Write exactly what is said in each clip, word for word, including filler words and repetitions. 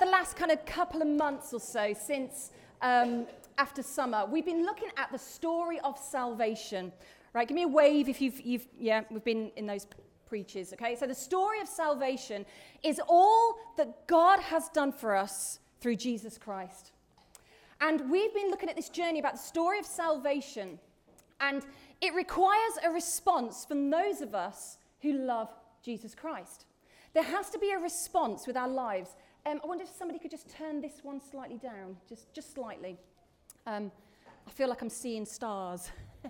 the last kind of couple of months or so since um, after summer, we've been looking at the story of salvation. Right, give me a wave if you've, you've yeah, we've been in those preaches, okay? So the story of salvation is all that God has done for us through Jesus Christ. And we've been looking at this journey about the story of salvation, and it requires a response from those of us who love Jesus Christ. There has to be a response with our lives. Um, I wonder if somebody could just turn this one slightly down, just, just slightly. Um, I feel like I'm seeing stars.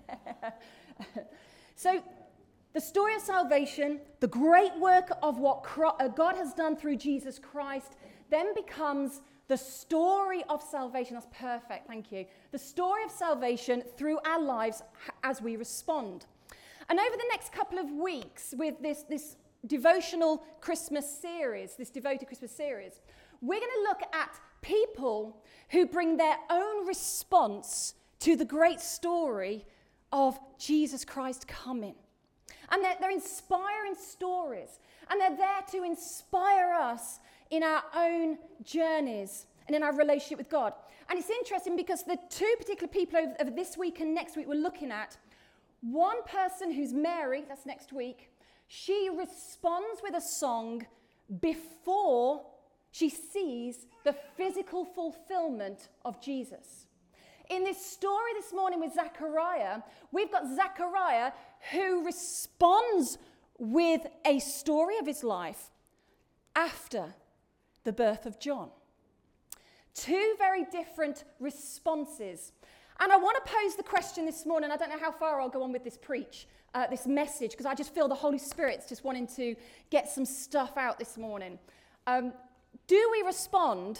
So, the story of salvation, the great work of what God has done through Jesus Christ, then becomes the story of salvation. That's perfect, thank you. The story of salvation through our lives as we respond. And over the next couple of weeks, with this, this devotional Christmas series, this devoted Christmas series, we're going to look at people who bring their own response to the great story of Jesus Christ coming. And they're, they're inspiring stories. And they're there to inspire us in our own journeys and in our relationship with God. And it's interesting because the two particular people over, over this week and next week we're looking at, one person who's Mary, that's next week, she responds with a song before she sees the physical fulfillment of Jesus. In this story this morning with Zechariah, we've got Zechariah who responds with a story of his life after the birth of John. Two very different responses. And I want to pose the question this morning. I don't know how far I'll go on with this preach, uh, this message, because I just feel the Holy Spirit's just wanting to get some stuff out this morning. Um, do we respond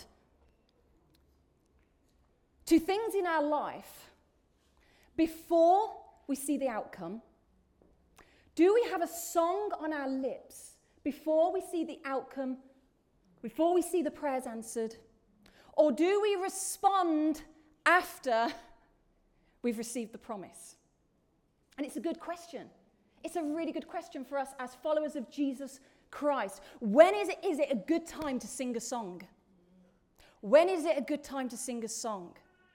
to things in our life before we see the outcome? Do we have a song on our lips before we see the outcome, before we see the prayers answered? Or do we respond after we've received the promise? And it's a good question. It's a really good question for us as followers of Jesus Christ. When is it, is it a good time to sing a song? When is it a good time to sing a song?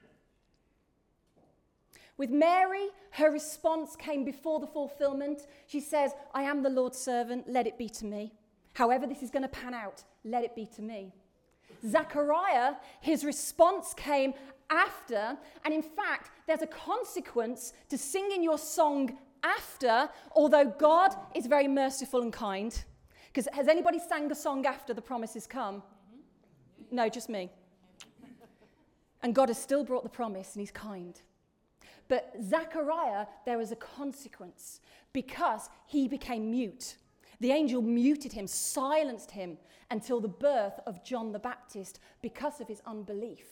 With Mary, her response came before the fulfillment. She says, I am the Lord's servant, let it be to me. However this is going to pan out, let it be to me. Zechariah, his response came after, and in fact, there's a consequence to singing your song after, although God is very merciful and kind. Because has anybody sang a song after the promise has come? Mm-hmm. No, just me. And God has still brought the promise, and he's kind. But Zechariah, there was a consequence because he became mute. The angel muted him, silenced him until the birth of John the Baptist because of his unbelief.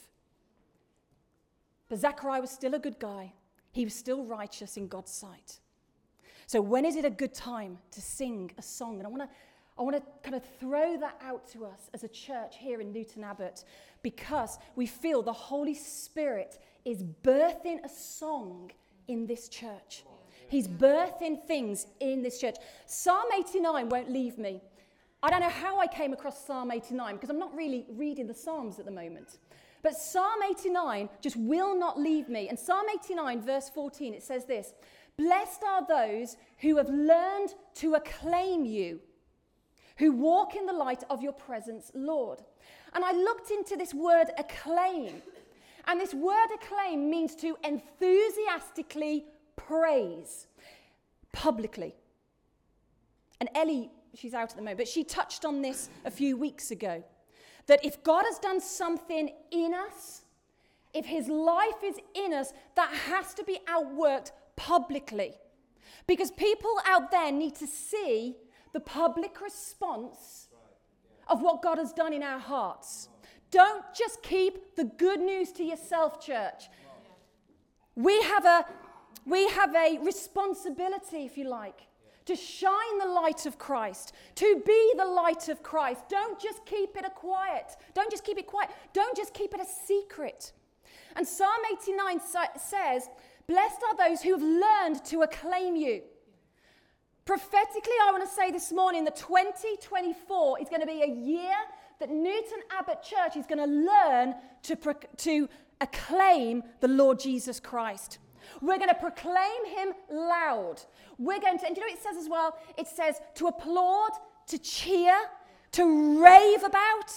But Zechariah was still a good guy. He was still righteous in God's sight. So when is it a good time to sing a song? And I want to I want to kind of throw that out to us as a church here in Newton Abbot because we feel the Holy Spirit is birthing a song in this church. He's birthing things in this church. Psalm eighty-nine won't leave me. I don't know how I came across Psalm eighty-nine because I'm not really reading the Psalms at the moment. But Psalm eighty-nine just will not leave me. And Psalm eighty-nine verse fourteen, it says this, blessed are those who have learned to acclaim you, who walk in the light of your presence, Lord. And I looked into this word acclaim. And this word acclaim means to enthusiastically praise publicly. And Ellie, she's out at the moment, but she touched on this a few weeks ago. That if God has done something in us, if his life is in us, that has to be outworked publicly. Because people out there need to see the public response of what God has done in our hearts. Don't just keep the good news to yourself, church. We have a, we have a responsibility, if you like, to shine the light of Christ, to be the light of Christ. Don't just keep it a quiet. Don't just keep it quiet. Don't just keep it a secret. And Psalm eighty-nine says, blessed are those who have learned to acclaim you. Prophetically, I want to say this morning that twenty twenty-four is going to be a year that Newton Abbot Church is going to learn to, pro- to acclaim the Lord Jesus Christ. We're going to proclaim him loud. We're going to, and you know what it says as well? It says to applaud, to cheer, to rave about.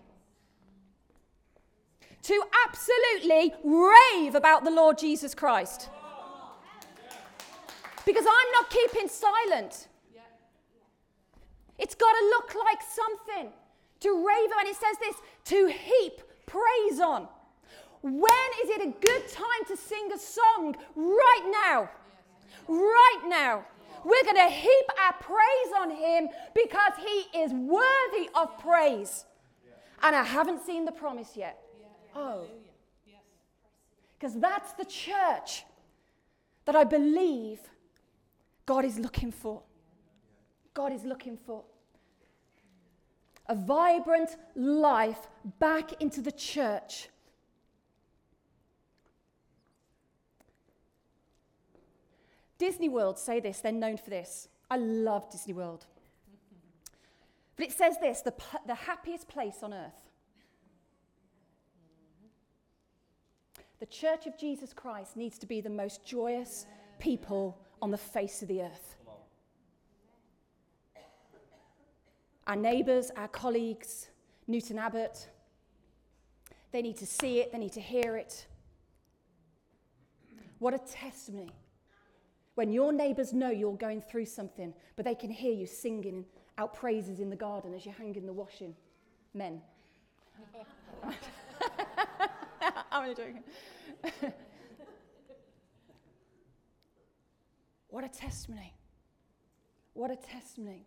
To absolutely rave about the Lord Jesus Christ. Because I'm not keeping silent. It's got to look like something. To rave about, and it says this, to heap praise on. When is it a good time to sing a song? Right now. Right now. We're going to heap our praise on him because he is worthy of praise. And I haven't seen the promise yet. Oh. Because that's the church that I believe God is looking for. God is looking for. A vibrant life back into the church. Disney World say this, they're known for this. I love Disney World. But it says this, the, the happiest place on earth. The Church of Jesus Christ needs to be the most joyous people on the face of the earth. Our neighbours, our colleagues, Newton Abbot, they need to see it, they need to hear it. What a testimony. When your neighbours know you're going through something, but they can hear you singing out praises in the garden as you're hanging the washing. Men. I'm only joking. What a testimony. What a testimony.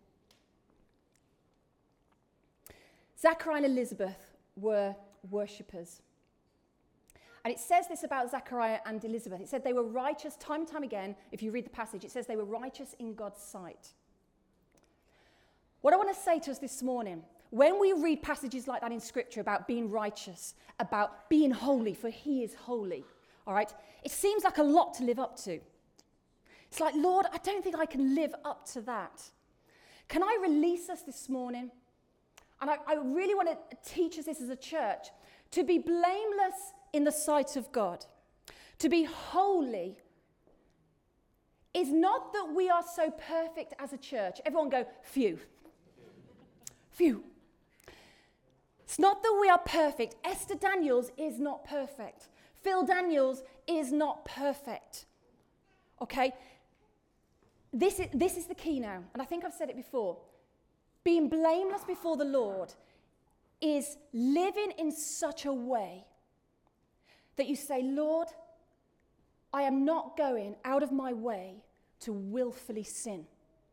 Zachariah and Elizabeth were worshippers. And it says this about Zachariah and Elizabeth. It said they were righteous time and time again. If you read the passage, it says they were righteous in God's sight. What I want to say to us this morning, when we read passages like that in Scripture about being righteous, about being holy, for he is holy, all right, it seems like a lot to live up to. It's like, Lord, I don't think I can live up to that. Can I release us this morning? And I, I really want to teach us this as a church, to be blameless in the sight of God. To be holy is not that we are so perfect as a church. Everyone go, phew. Phew. It's not that we are perfect. Esther Daniels is not perfect. Phil Daniels is not perfect. Okay? This is, this is the key now, and I think I've said it before. Being blameless before the Lord is living in such a way that you say, Lord, I am not going out of my way to willfully sin.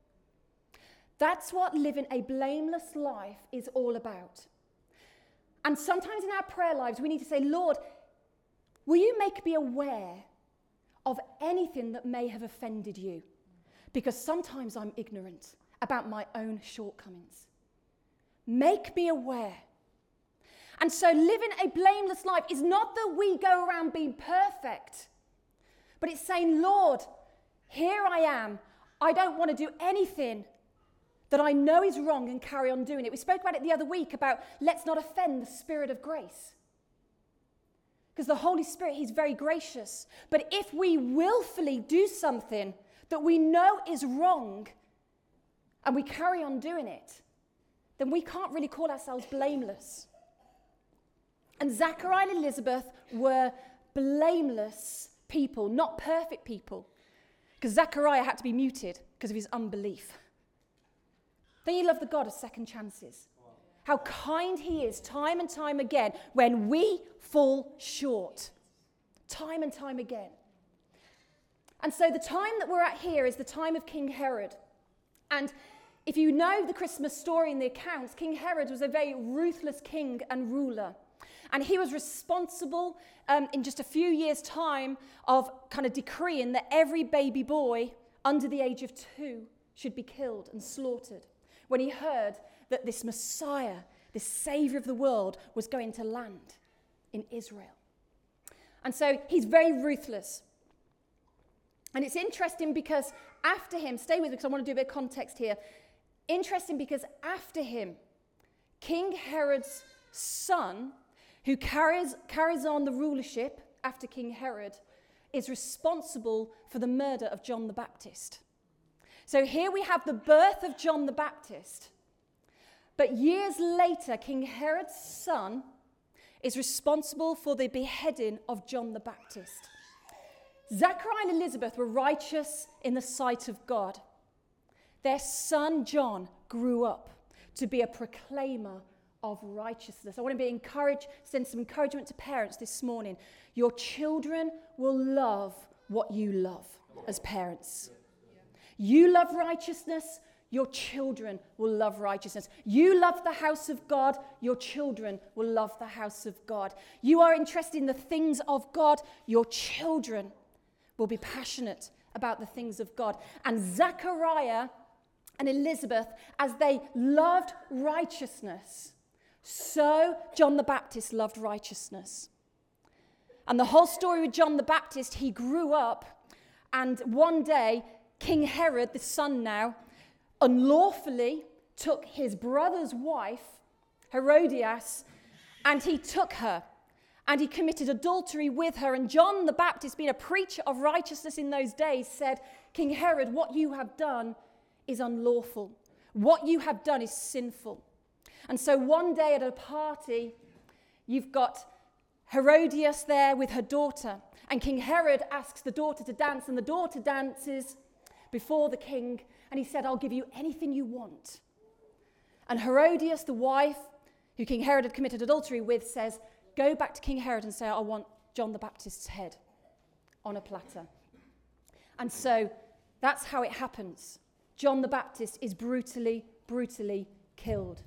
That's what living a blameless life is all about. And sometimes in our prayer lives, we need to say, Lord, will you make me aware of anything that may have offended you? Because sometimes I'm ignorant about my own shortcomings. Make me aware. And so living a blameless life is not that we go around being perfect, but it's saying, Lord, here I am. I don't want to do anything that I know is wrong and carry on doing it. We spoke about it the other week about let's not offend the Spirit of grace. Because the Holy Spirit, he's very gracious. But if we willfully do something that we know is wrong and we carry on doing it, then we can't really call ourselves blameless. And Zachariah and Elizabeth were blameless people, not perfect people. Because Zachariah had to be muted because of his unbelief. Don't you love the God of second chances? How kind he is time and time again when we fall short. Time and time again. And so the time that we're at here is the time of King Herod. And if you know the Christmas story in the accounts, King Herod was a very ruthless king and ruler. And he was responsible um, in just a few years' time of kind of decreeing that every baby boy under the age of two should be killed and slaughtered. When he heard that this Messiah, this Savior of the world, was going to land in Israel. And so he's very ruthless. And it's interesting because after him, stay with me because I want to do a bit of context here. Interesting because after him King Herod's son, who carries, carries on the rulership after King Herod, is responsible for the murder of John the Baptist. So here we have the birth of John the Baptist. But years later, King Herod's son is responsible for the beheading of John the Baptist. Zachariah and Elizabeth were righteous in the sight of God. Their son John grew up to be a proclaimer of righteousness. I want to be encouraged, send some encouragement to parents this morning. Your children will love what you love as parents. You love righteousness, your children will love righteousness. You love the house of God, your children will love the house of God. You are interested in the things of God, your children will be passionate about the things of God. And Zachariah and Elizabeth, as they loved righteousness, so John the Baptist loved righteousness. And the whole story with John the Baptist, he grew up, and one day, King Herod, the son now, unlawfully took his brother's wife, Herodias, and he took her, and he committed adultery with her. And John the Baptist, being a preacher of righteousness in those days, said, King Herod, what you have done is unlawful. What you have done is sinful. And so one day at a party, you've got Herodias there with her daughter, and King Herod asks the daughter to dance, and the daughter dances before the king, and he said, I'll give you anything you want. And Herodias, the wife who King Herod had committed adultery with, says, go back to King Herod and say, I want John the Baptist's head on a platter. And so that's how it happens. John the Baptist is brutally, brutally killed.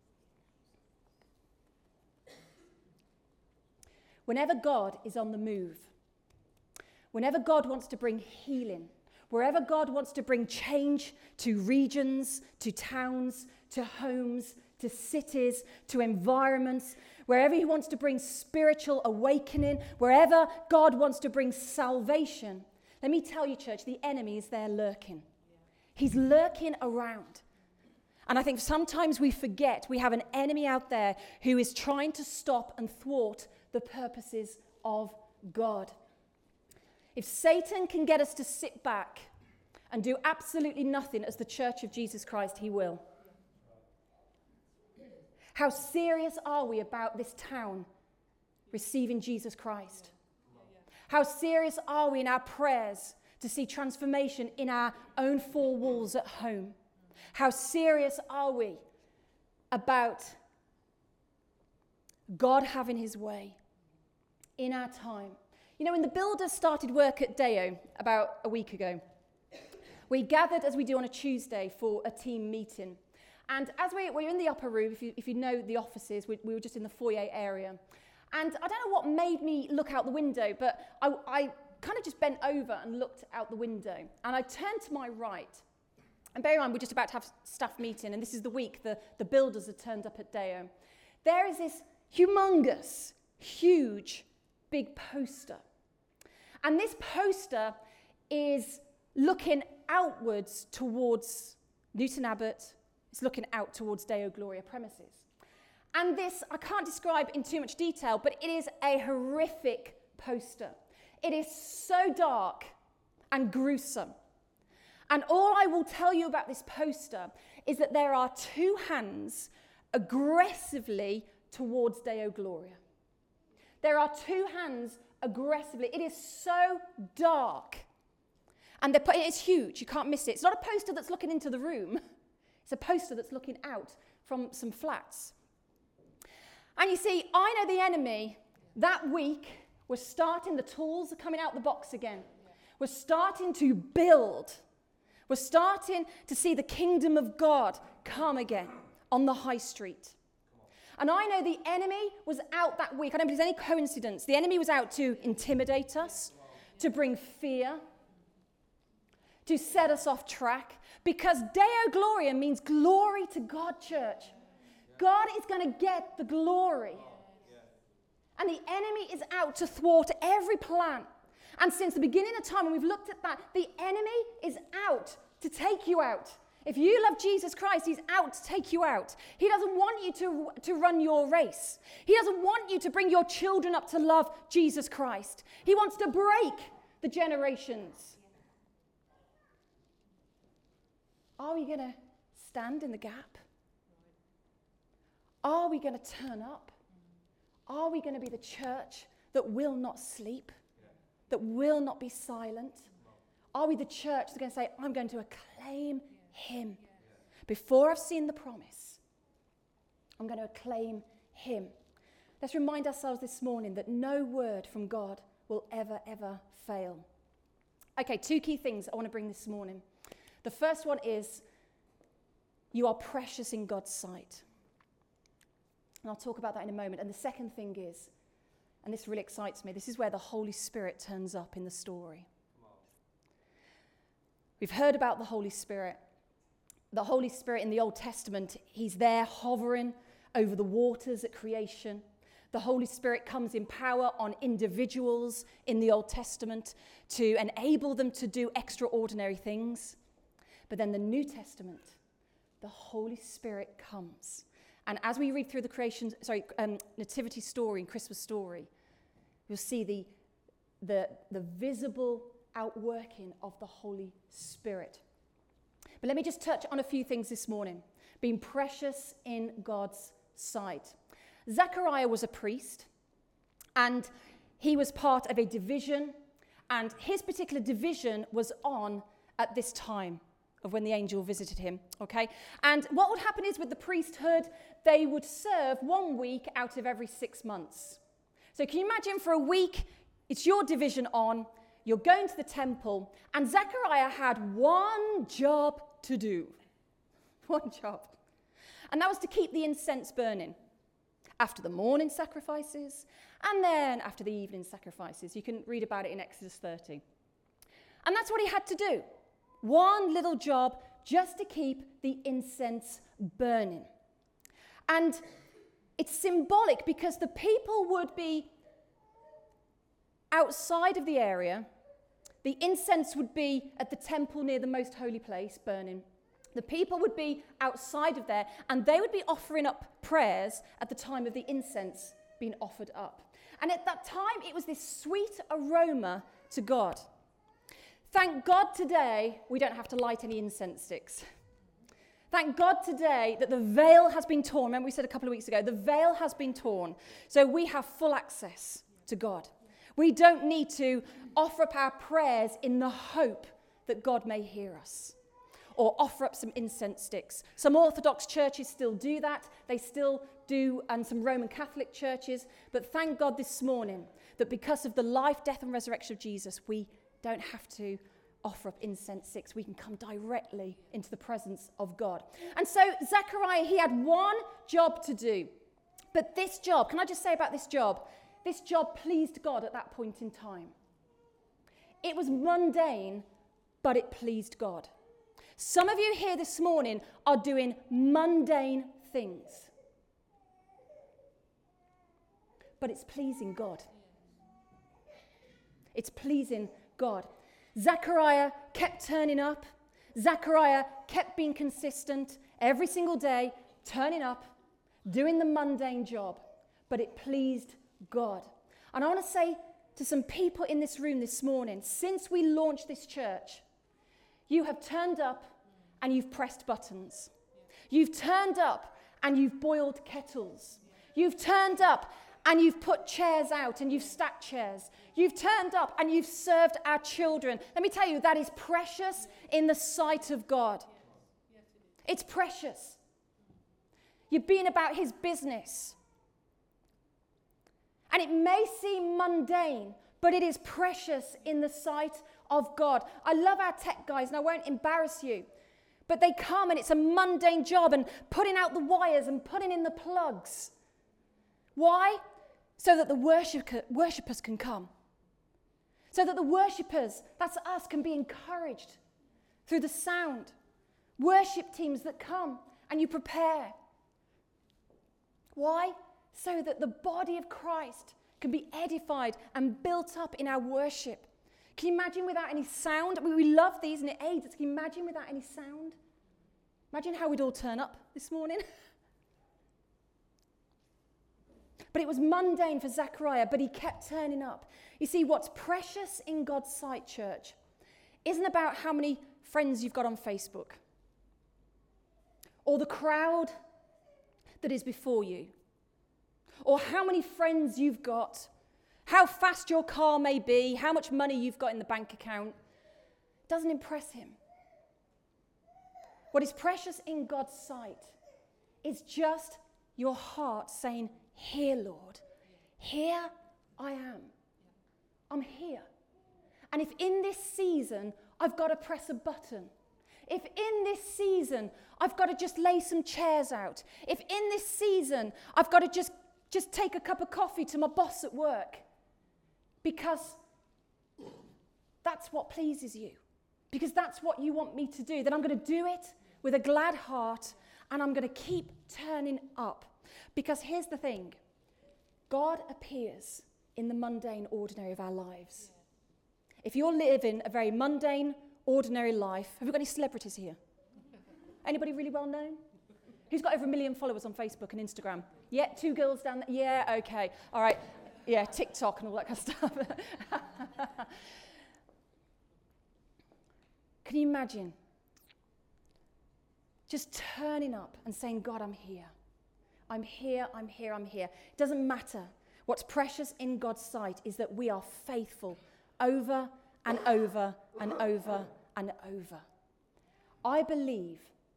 Whenever God is on the move, whenever God wants to bring healing, wherever God wants to bring change to regions, to towns, to homes, to cities, to environments, wherever he wants to bring spiritual awakening, wherever God wants to bring salvation, let me tell you, church, the enemy is there lurking. He's lurking around. And I think sometimes we forget we have an enemy out there who is trying to stop and thwart the purposes of God. If Satan can get us to sit back and do absolutely nothing as the Church of Jesus Christ, he will. How serious are we about this town receiving Jesus Christ? How serious are we in our prayers to see transformation in our own four walls at home? How serious are we about God having his way in our time? You know, when the builders started work at Deo about a week ago, we gathered, as we do on a Tuesday, for a team meeting. And as we were in the upper room, if you, if you know the offices, we, we were just in the foyer area. And I don't know what made me look out the window, but I, I kind of just bent over and looked out the window. And I turned to my right. And bear in mind, we're just about to have staff meeting, and this is the week the, the builders had turned up at Deo. There is this humongous, huge, big poster. And this poster is looking outwards towards Newton Abbot. It's looking out towards Deo Gloria premises. And this, I can't describe in too much detail, but it is a horrific poster. It is so dark and gruesome. And all I will tell you about this poster is that there are two hands aggressively towards Deo Gloria. There are two hands aggressively. It is so dark. And it's huge. You can't miss it. It's not a poster that's looking into the room. It's a poster that's looking out from some flats. And you see, I know the enemy that week was starting, the tools are coming out the box again. We're starting to build. We're starting to see the kingdom of God come again on the high street. And I know the enemy was out that week. I don't believe there's any coincidence. The enemy was out to intimidate us, to bring fear, to set us off track. Because Deo Gloria means glory to God, church. God is going to get the glory. And the enemy is out to thwart every plan. And since the beginning of time, when we've looked at that, the enemy is out to take you out. If you love Jesus Christ, he's out to take you out. He doesn't want you to, to run your race. He doesn't want you to bring your children up to love Jesus Christ. He wants to break the generations. Are we going to stand in the gap? Are we going to turn up? Are we going to be the church that will not sleep, that will not be silent? Are we the church that's going to say, I'm going to acclaim him? Before I've seen the promise, I'm going to acclaim him. Let's remind ourselves this morning that no word from God will ever, ever fail. Okay, two key things I want to bring this morning. The first one is, you are precious in God's sight. And I'll talk about that in a moment. And the second thing is, and this really excites me, this is where the Holy Spirit turns up in the story. We've heard about the Holy Spirit. The Holy Spirit in the Old Testament, he's there hovering over the waters at creation. The Holy Spirit comes in power on individuals in the Old Testament to enable them to do extraordinary things. But then the New Testament, the Holy Spirit comes. And as we read through the creation, sorry, um, nativity story and Christmas story, you'll see the, the, the visible outworking of the Holy Spirit. But let me just touch on a few things this morning. Being precious in God's sight. Zechariah was a priest, and he was part of a division, and his particular division was on at this time of when the angel visited him, okay? And what would happen is with the priesthood, they would serve one week out of every six months. So can you imagine for a week, it's your division on, you're going to the temple, and Zechariah had one job to do. One job. And that was to keep the incense burning after the morning sacrifices, and then after the evening sacrifices. You can read about it in Exodus thirty. And that's what he had to do. One little job just to keep the incense burning. And it's symbolic because the people would be outside of the area. The incense would be at the temple near the most holy place, burning. The people would be outside of there, and they would be offering up prayers at the time of the incense being offered up. And at that time, it was this sweet aroma to God. Thank God today we don't have to light any incense sticks. Thank God today that the veil has been torn. Remember we said a couple of weeks ago, the veil has been torn. So we have full access to God. We don't need to offer up our prayers in the hope that God may hear us, or offer up some incense sticks. Some Orthodox churches still do that. They still do, and some Roman Catholic churches. But thank God this morning that because of the life, death, and resurrection of Jesus, we don't have to offer up incense sticks. We can come directly into the presence of God. And so Zechariah, he had one job to do. But this job, can I just say about this job? This job pleased God at that point in time. It was mundane, but it pleased God. Some of you here this morning are doing mundane things, but it's pleasing God. It's pleasing God. Zechariah kept turning up. Zechariah kept being consistent every single day, turning up, doing the mundane job, but it pleased God. And I want to say to some people in this room this morning, since we launched this church, you have turned up and you've pressed buttons. You've turned up and you've boiled kettles. You've turned up and you've put chairs out and you've stacked chairs. You've turned up and you've served our children. Let me tell you, that is precious in the sight of God. It's precious. You're being about his business. And it may seem mundane, but it is precious in the sight of God. I love our tech guys, and I won't embarrass you, but they come and it's a mundane job, and putting out the wires and putting in the plugs. Why? So that the worship, worshippers can come. So that the worshippers, that's us, can be encouraged through the sound. Worship teams that come and you prepare. Why? So that the body of Christ can be edified and built up in our worship. Can you imagine without any sound? I mean, we love these and it aids us. Can you imagine without any sound? Imagine how we'd all turn up this morning. But it was mundane for Zechariah, but he kept turning up. You see, what's precious in God's sight, church, isn't about how many friends you've got on Facebook or the crowd that is before you or how many friends you've got, how fast your car may be, how much money you've got in the bank account. It doesn't impress him. What is precious in God's sight is just your heart saying, "Here, Lord, here I am. I'm here." And if in this season I've got to press a button, if in this season I've got to just lay some chairs out, if in this season I've got to just, just take a cup of coffee to my boss at work, because that's what pleases you, because that's what you want me to do, then I'm going to do it with a glad heart, and I'm going to keep turning up. Because here's the thing, God appears in the mundane, ordinary of our lives. If you're living a very mundane, ordinary life, have we got any celebrities here? Anybody really well known? Who's got over a million followers on Facebook and Instagram? Yeah, two girls down there. Yeah, okay. All right. Yeah, TikTok and all that kind of stuff. Can you imagine just turning up and saying, "God, I'm here. I'm here, I'm here, I'm here." It doesn't matter. What's precious in God's sight is that we are faithful over and over and over and over. I believe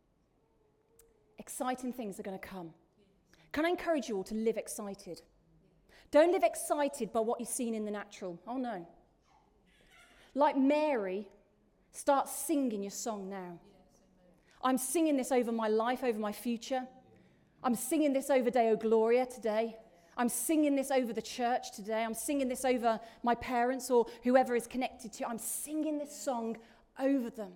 exciting things are going to come. Can I encourage you all to live excited? Don't live excited by what you've seen in the natural. Oh no. Like Mary, start singing your song now. I'm singing this over my life, over my future. I'm singing this over Deo Gloria today. I'm singing this over the church today. I'm singing this over my parents or whoever is connected to. I'm singing this song over them.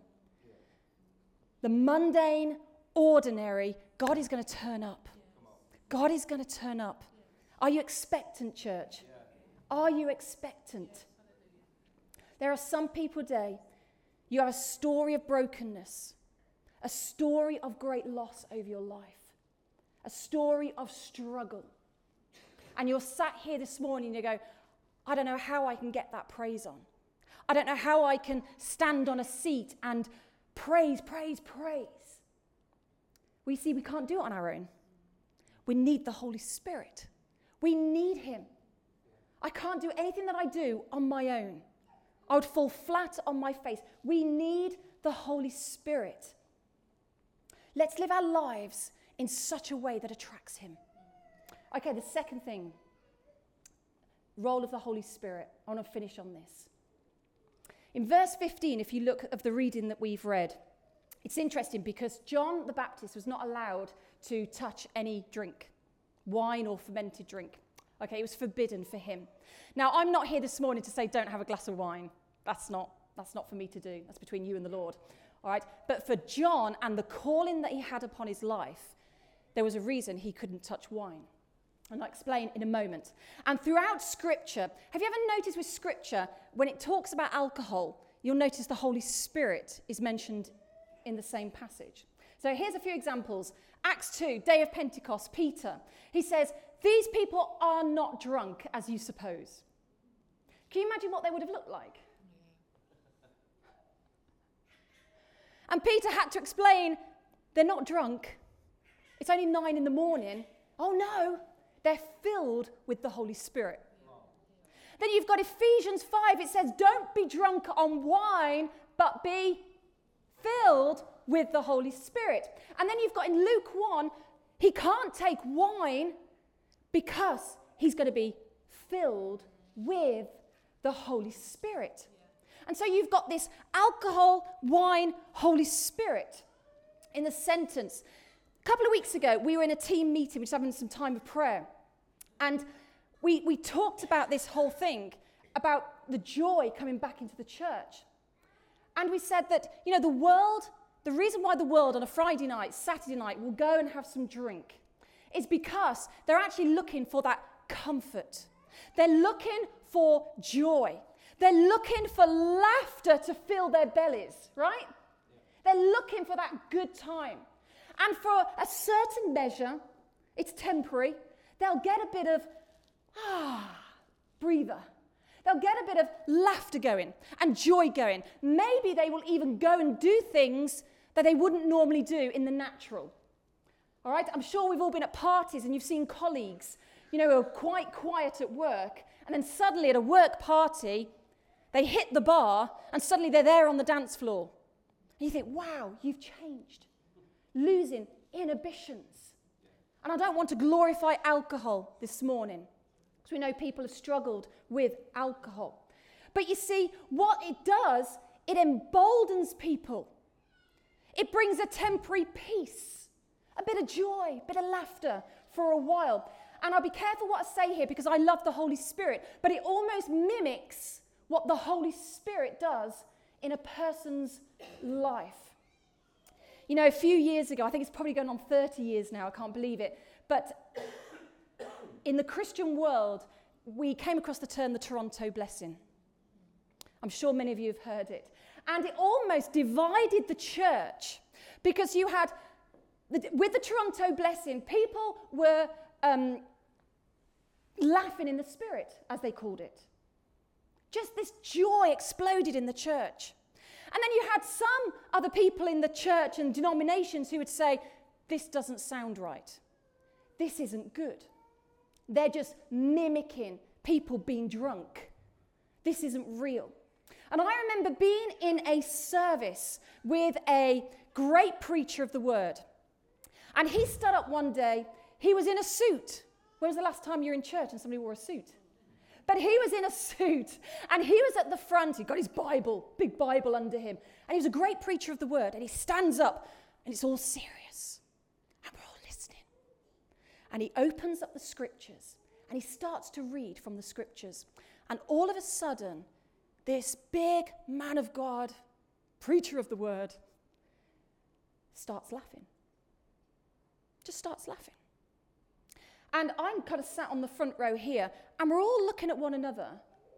The mundane, ordinary, God is going to turn up. God is going to turn up. Are you expectant, church? Are you expectant? There are some people today, you have a story of brokenness, a story of great loss over your life, a story of struggle. And you're sat here this morning and you go, "I don't know how I can get that praise on. I don't know how I can stand on a seat and praise, praise, praise." We see we can't do it on our own. We need the Holy Spirit. We need him. I can't do anything that I do on my own. I would fall flat on my face. We need the Holy Spirit. Let's live our lives in such a way that attracts him. Okay, the second thing, role of the Holy Spirit. I want to finish on this. In verse fifteen, if you look at the reading that we've read, it's interesting because John the Baptist was not allowed to touch any drink, wine or fermented drink. Okay, it was forbidden for him. Now, I'm not here this morning to say don't have a glass of wine. That's not, that's not for me to do. That's between you and the Lord. All right, but for John and the calling that he had upon his life, there was a reason he couldn't touch wine. And I'll explain in a moment. And throughout Scripture, have you ever noticed with Scripture, when it talks about alcohol, you'll notice the Holy Spirit is mentioned in the same passage. So here's a few examples. Acts two, day of Pentecost, Peter. He says, "These people are not drunk, as you suppose." Can you imagine what they would have looked like? And Peter had to explain, they're not drunk. It's only nine in the morning. Oh no, they're filled with the Holy Spirit. Then you've got Ephesians five. It says, don't be drunk on wine, but be filled with the Holy Spirit. And then you've got in Luke one, he can't take wine because he's going to be filled with the Holy Spirit. And so you've got this alcohol, wine, Holy Spirit in the sentence. A couple of weeks ago, we were in a team meeting, which was having some time of prayer. And we, we talked about this whole thing, about the joy coming back into the church. And we said that, you know, the world, the reason why the world on a Friday night, Saturday night, will go and have some drink is because they're actually looking for that comfort. They're looking for joy. They're looking for laughter to fill their bellies, right? Yeah. They're looking for that good time. And for a certain measure, it's temporary, they'll get a bit of, ah, breather. They'll get a bit of laughter going and joy going. Maybe they will even go and do things that they wouldn't normally do in the natural. All right? I'm sure we've all been at parties and you've seen colleagues, you know, who are quite quiet at work, and then suddenly at a work party, they hit the bar and suddenly they're there on the dance floor. And you think, wow, you've changed. Losing inhibitions. And I don't want to glorify alcohol this morning, because we know people have struggled with alcohol. But you see, what it does, it emboldens people. It brings a temporary peace, a bit of joy, a bit of laughter for a while. And I'll be careful what I say here, because I love the Holy Spirit, but it almost mimics what the Holy Spirit does in a person's life. You know, a few years ago, I think it's probably going on thirty years now, I can't believe it, but in the Christian world, we came across the term the Toronto blessing. I'm sure many of you have heard it. And it almost divided the church, because you had, the, with the Toronto blessing, people were um, laughing in the spirit, as they called it. Just this joy exploded in the church. And then you had some other people in the church and denominations who would say, this doesn't sound right. This isn't good. They're just mimicking people being drunk. This isn't real. And I remember being in a service with a great preacher of the word. And he stood up one day. He was in a suit. When was the last time you were in church and somebody wore a suit? But he was in a suit, and he was at the front. He got his Bible, big Bible under him. And he was a great preacher of the word. And he stands up, and it's all serious. And we're all listening. And he opens up the scriptures, and he starts to read from the scriptures. And all of a sudden, this big man of God, preacher of the word, starts laughing. Just starts laughing. And I'm kind of sat on the front row here, and we're all looking at one another,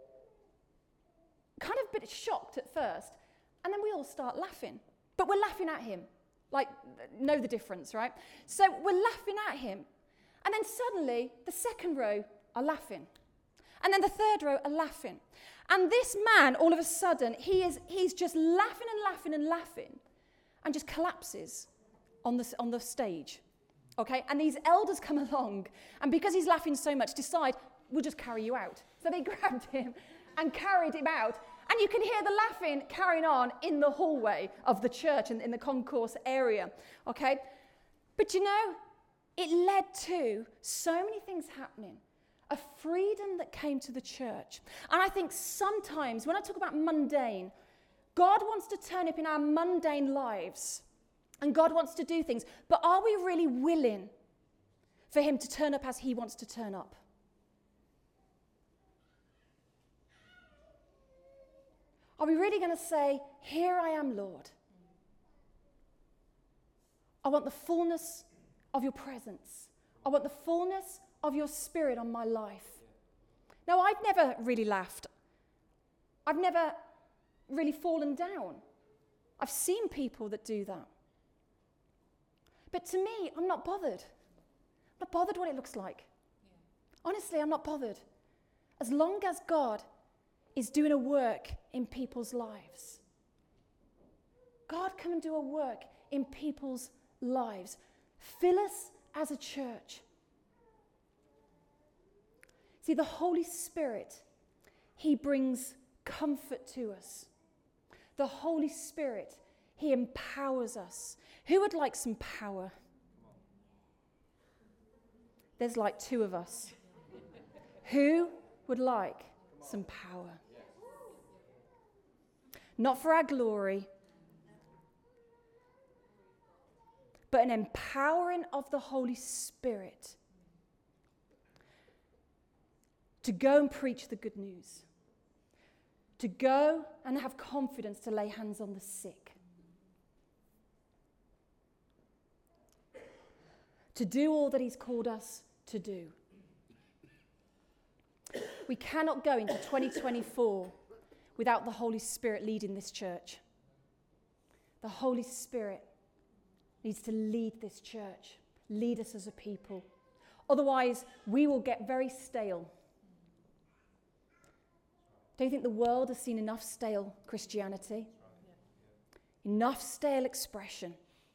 kind of a bit shocked at first, and then we all start laughing. But we're laughing at him, like, know the difference, right? So we're laughing at him, and then suddenly the second row are laughing, and then the third row are laughing. And this man, all of a sudden, he is he's just laughing and laughing and laughing, and just collapses on the, on the stage. Okay, and these elders come along, and because he's laughing so much, decide, we'll just carry you out. So they grabbed him and carried him out. And you can hear the laughing carrying on in the hallway of the church and in the concourse area. Okay, but you know, it led to so many things happening. A freedom that came to the church. And I think sometimes, when I talk about mundane, God wants to turn up in our mundane lives. And God wants to do things, but are we really willing for him to turn up as he wants to turn up? Are we really going to say, here I am, Lord. I want the fullness of your presence. I want the fullness of your spirit on my life. Now, I've never really laughed. I've never really fallen down. I've seen people that do that. But to me, I'm not bothered. I'm not bothered what it looks like. Yeah. Honestly, I'm not bothered. As long as God is doing a work in people's lives. God, come and do a work in people's lives. Fill us as a church. See, the Holy Spirit, he brings comfort to us. The Holy Spirit, he empowers us. Who would like some power? There's like two of us. Who would like some power? Not for our glory, but an empowering of the Holy Spirit to go and preach the good news, to go and have confidence to lay hands on the sick, to do all that he's called us to do. We cannot go into twenty twenty-four without the Holy Spirit leading this church. The Holy Spirit. needs to lead this church, lead us as a people. Otherwise, we will get very stale. Don't you think the world has seen enough stale Christianity? Enough stale expression.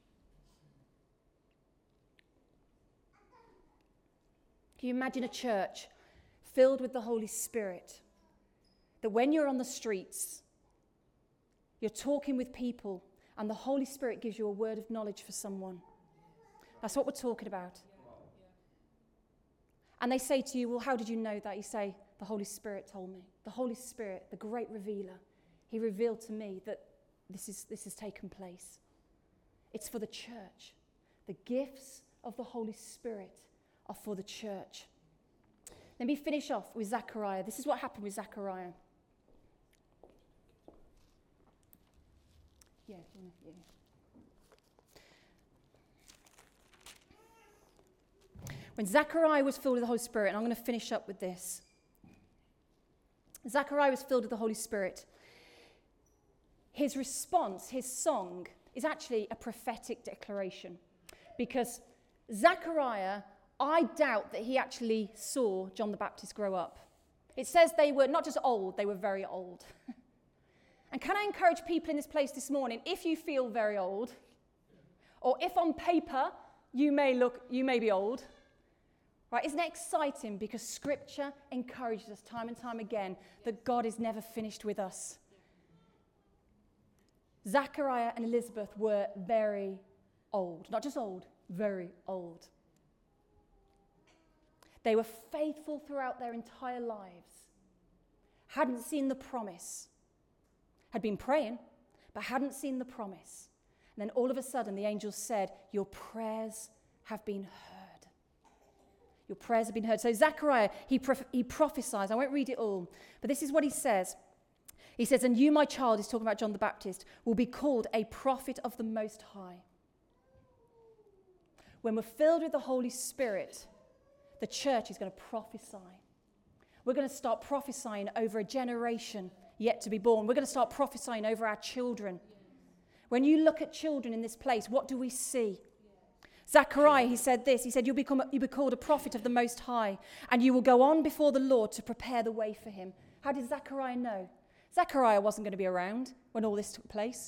Can you imagine a church filled with the Holy Spirit, that when you're on the streets, you're talking with people, and the Holy Spirit gives you a word of knowledge for someone? That's what we're talking about. And they say to you, well, how did you know that? You say, the Holy Spirit told me. The Holy Spirit, the great revealer, he revealed to me that this is this has taken place. It's for the church. The gifts of the Holy Spirit are for the church. Let me finish off with Zechariah. This is what happened with Zechariah. Yeah, yeah. When Zechariah was filled with the Holy Spirit, and I'm going to finish up with this. Zechariah was filled with the Holy Spirit. His response, his song, is actually a prophetic declaration. Because Zechariah, I doubt that he actually saw John the Baptist grow up. It says they were not just old, they were very old. And can I encourage people in this place this morning, if you feel very old, or if on paper you may look, you may be old, right? Isn't it exciting? Because Scripture encourages us time and time again that God is never finished with us. Zechariah and Elizabeth were very old. Not just old, very old. They were faithful throughout their entire lives. Hadn't seen the promise. Had been praying, but hadn't seen the promise. And then all of a sudden the angel said, your prayers have been heard. Your prayers have been heard. So Zechariah, he, prof- he prophesies. I won't read it all, but this is what he says. He says, and you, my child, he's talking about John the Baptist, will be called a prophet of the Most High. When we're filled with the Holy Spirit, the church is going to prophesy. We're going to start prophesying over a generation yet to be born. We're going to start prophesying over our children. When you look at children in this place, what do we see? Zechariah, he said this. He said, you'll become, you'll be called a prophet of the Most High, and you will go on before the Lord to prepare the way for him. How did Zechariah know? Zechariah wasn't going to be around when all this took place.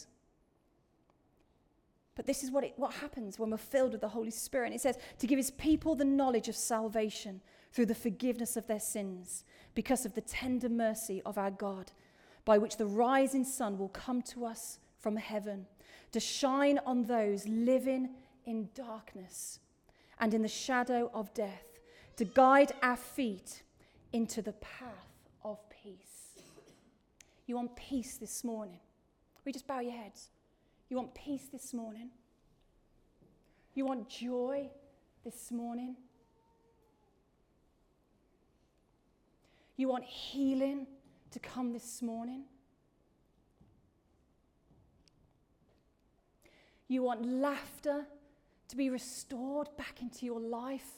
But this is what, it, what happens when we're filled with the Holy Spirit. And it says, to give his people the knowledge of salvation through the forgiveness of their sins, because of the tender mercy of our God, by which the rising sun will come to us from heaven, to shine on those living in darkness and in the shadow of death, to guide our feet into the path of peace. You want peace this morning? We just bow your heads. You want peace this morning? You want joy this morning? You want healing to come this morning? You want laughter to be restored back into your life?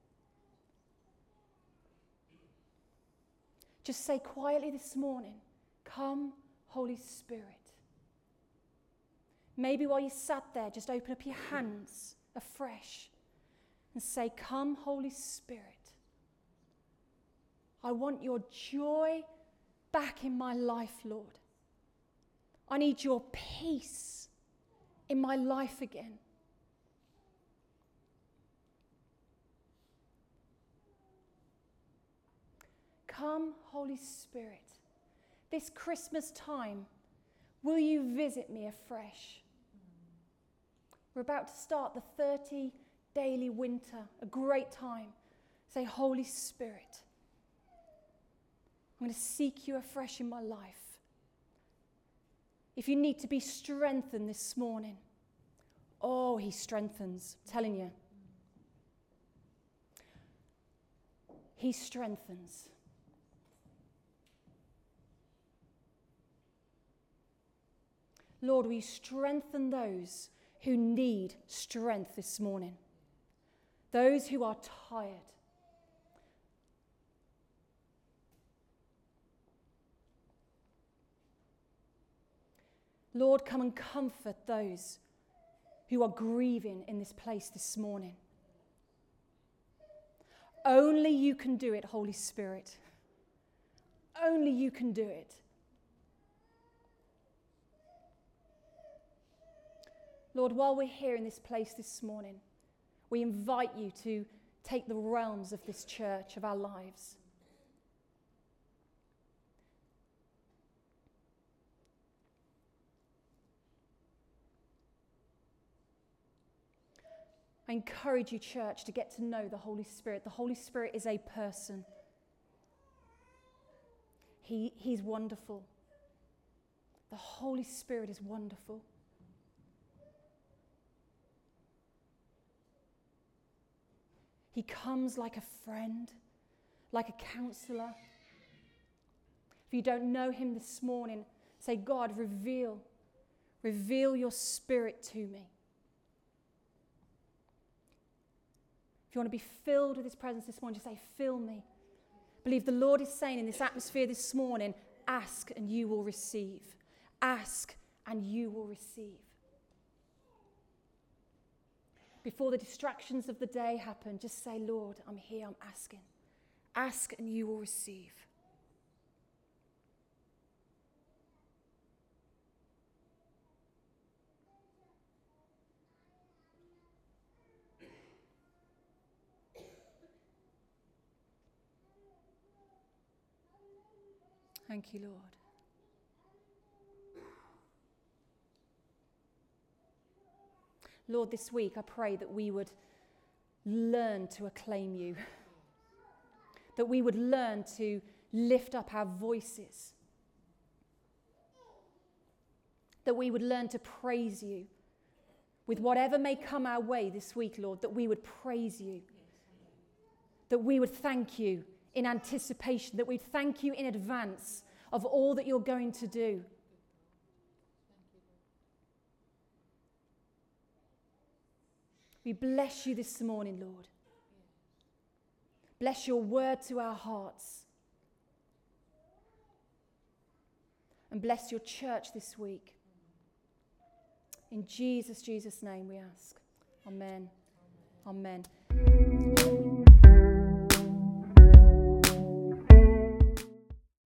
Just say quietly this morning, come, Holy Spirit. Maybe while you sat there, just open up your hands afresh and say, come, Holy Spirit. I want your joy back in my life, Lord. I need your peace in my life again. Come, Holy Spirit. This Christmas time, will you visit me afresh? We're about to start the thirty daily winter, a great time. Say, Holy Spirit, I'm going to seek you afresh in my life. If you need to be strengthened this morning, oh, he strengthens, I'm telling you. He strengthens. Lord, will you strengthen those who need strength this morning? Those who are tired. Lord, come and comfort those who are grieving in this place this morning. Only you can do it, Holy Spirit. Only you can do it. Lord, while we're here in this place this morning, we invite you to take the realms of this church, of our lives. I encourage you, church, to get to know the Holy Spirit. The Holy Spirit is a person. He, he's wonderful. The Holy Spirit is wonderful. He comes like a friend, like a counselor. If you don't know him this morning, say, God, reveal, reveal your Spirit to me. If you want to be filled with his presence this morning, just say, fill me. Believe the Lord is saying in this atmosphere this morning, ask and you will receive. Ask and you will receive. Before the distractions of the day happen, just say, Lord, I'm here, I'm asking. Ask and you will receive. Thank you, Lord. Lord, this week I pray that we would learn to acclaim you, that we would learn to lift up our voices, that we would learn to praise you with whatever may come our way this week, Lord, that we would praise you, that we would thank you in anticipation, that we'd thank you in advance of all that you're going to do. We bless you this morning, Lord. Bless your word to our hearts. And bless your church this week. In Jesus, Jesus' name we ask. Amen. Amen. Amen.